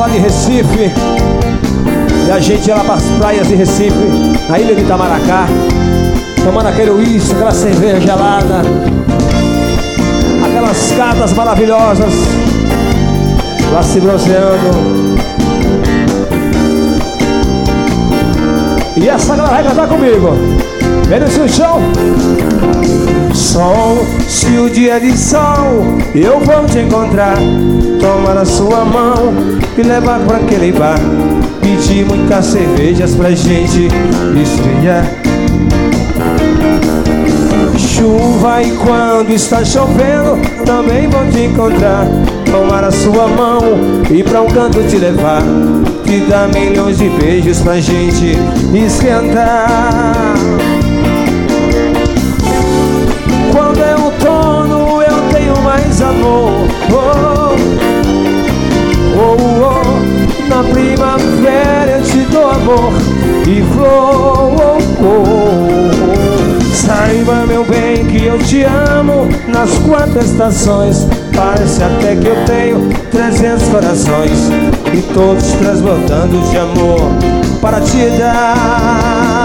lá de Recife. E a gente ia lá pras praias de Recife, na ilha de Itamaracá, tomando aquele uísque, aquela cerveja gelada, aquelas gatas maravilhosas, lá se bronzeando. E essa galera vai cantar comigo. Vem no chão. Sol, se o dia é de sol, eu vou te encontrar, tomar a sua mão e levar pra aquele bar, pedir muitas cervejas pra gente esfriar. Chuva e quando está chovendo, também vou te encontrar, tomar a sua mão e pra um canto te levar, te dar milhões de beijos pra gente esquentar. Quando é outono eu tenho mais amor, oh, oh, oh. Na primavera eu te dou amor e flor, oh, oh. Saiba, meu bem, que eu te amo nas 4 estações. Parece até que eu tenho 300 corações, e todos transbordando de amor para te dar.